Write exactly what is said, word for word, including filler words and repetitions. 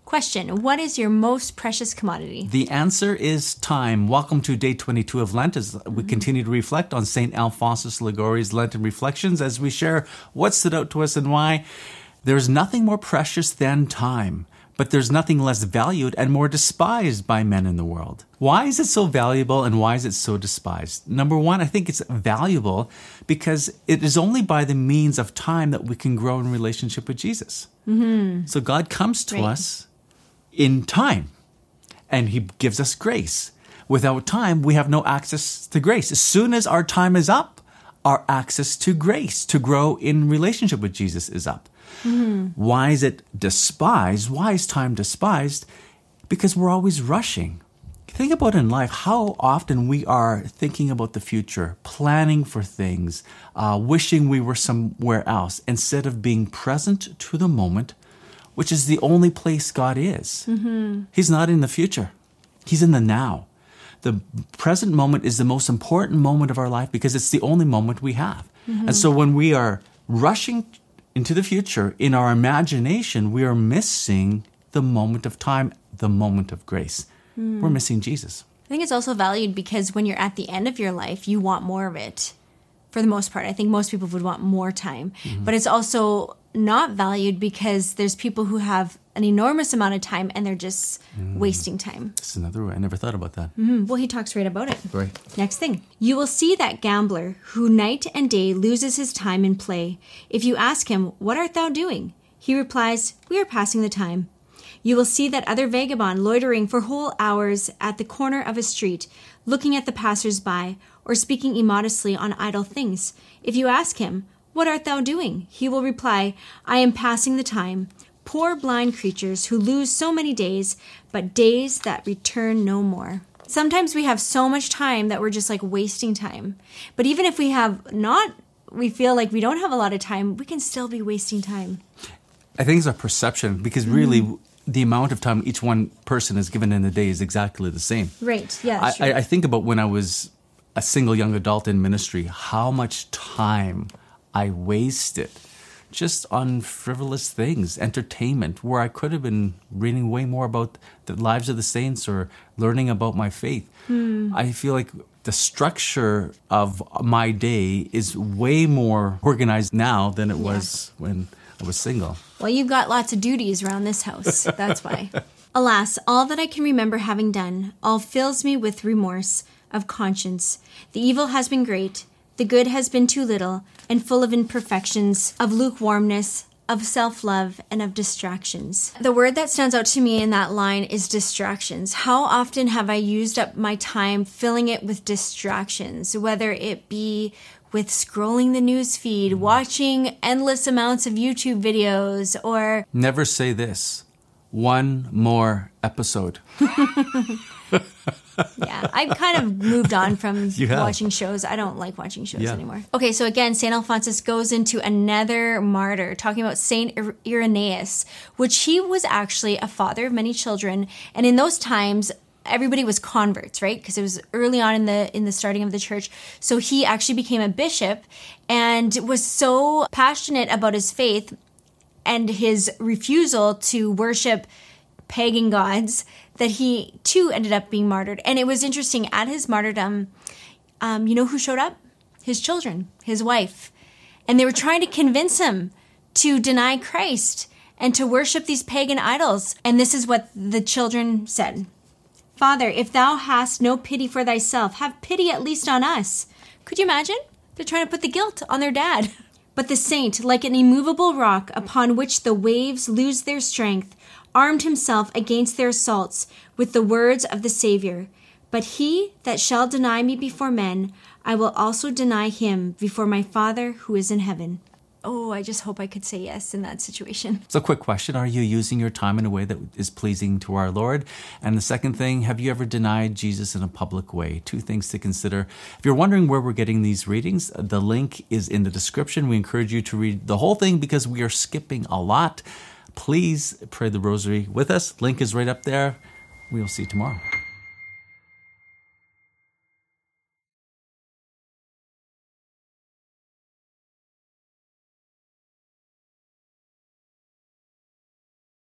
Question, what is your most precious commodity? The answer is time. Welcome to day twenty-two of Lent as we continue to reflect on Saint Alphonsus Liguori's Lenten Reflections as we share what stood out to us and why. There's nothing more precious than time, but there's nothing less valued and more despised by men in the world. Why is it so valuable and why is it so despised? Number one, I think it's valuable because it is only by the means of time that we can grow in relationship with Jesus. Mm-hmm. So God comes to Right. us in time, and he gives us grace. Without time, we have no access to grace. As soon as our time is up, our access to grace, to grow in relationship with Jesus, is up. Mm-hmm. Why is it despised? Why is time despised? Because we're always rushing. Think about in life how often we are thinking about the future, planning for things, uh, wishing we were somewhere else, instead of being present to the moment, which is the only place God is. Mm-hmm. He's not in the future. He's in the now. The present moment is the most important moment of our life because it's the only moment we have. Mm-hmm. And so when we are rushing into the future, in our imagination, we are missing the moment of time, the moment of grace. Mm. We're missing Jesus. I think it's also valued because when you're at the end of your life, you want more of it. For the most part, I think most people would want more time. Mm-hmm. But it's also not valued because there's people who have an enormous amount of time and they're just mm. wasting time. That's another way. I never thought about that. Mm-hmm. Well, he talks right about it. Right. Next thing. You will see that gambler who night and day loses his time in play. If you ask him, "What art thou doing?" he replies, "We are passing the time." You will see that other vagabond loitering for whole hours at the corner of a street, looking at the passers-by, or speaking immodestly on idle things. If you ask him, "What art thou doing?" he will reply, "I am passing the time." Poor blind creatures who lose so many days, but days that return no more. Sometimes we have so much time that we're just like wasting time. But even if we have not, we feel like we don't have a lot of time, we can still be wasting time. I think it's a perception because really mm. the amount of time each one person is given in a day is exactly the same. Right, yeah, I, true. I, I think about when I was a single young adult in ministry, how much time I wasted just on frivolous things, entertainment, where I could have been reading way more about the lives of the saints or learning about my faith. Hmm. I feel like the structure of my day is way more organized now than it yeah. was when I was single. Well, you've got lots of duties around this house. That's why. Alas, all that I can remember having done, all fills me with remorse of conscience. The evil has been great. The good has been too little and full of imperfections, of lukewarmness, of self-love, and of distractions. The word that stands out to me in that line is distractions. How often have I used up my time filling it with distractions, whether it be with scrolling the news feed, watching endless amounts of YouTube videos, or... Never say this. One more episode. Yeah, I've kind of moved on from watching shows. I don't like watching shows yeah. anymore. Okay, so again, Saint Alphonsus goes into another martyr, talking about Saint Irenaeus, which he was actually a father of many children. And in those times, everybody was converts, right? Because it was early on in the in the starting of the church. So he actually became a bishop and was so passionate about his faith and his refusal to worship pagan gods that he too ended up being martyred. And it was interesting, at his martyrdom, um, you know who showed up? His children, his wife. And they were trying to convince him to deny Christ and to worship these pagan idols. And this is what the children said. "Father, if thou hast no pity for thyself, have pity at least on us." Could you imagine? They're trying to put the guilt on their dad. But the saint, like an immovable rock upon which the waves lose their strength, armed himself against their assaults with the words of the Savior. "But he that shall deny me before men, I will also deny him before my Father who is in heaven." Oh, I just hope I could say yes in that situation. So, quick question. Are you using your time in a way that is pleasing to our Lord? And the second thing, have you ever denied Jesus in a public way? Two things to consider. If you're wondering where we're getting these readings, the link is in the description. We encourage you to read the whole thing because we are skipping a lot. Please pray the rosary with us. Link is right up there. We will see you tomorrow.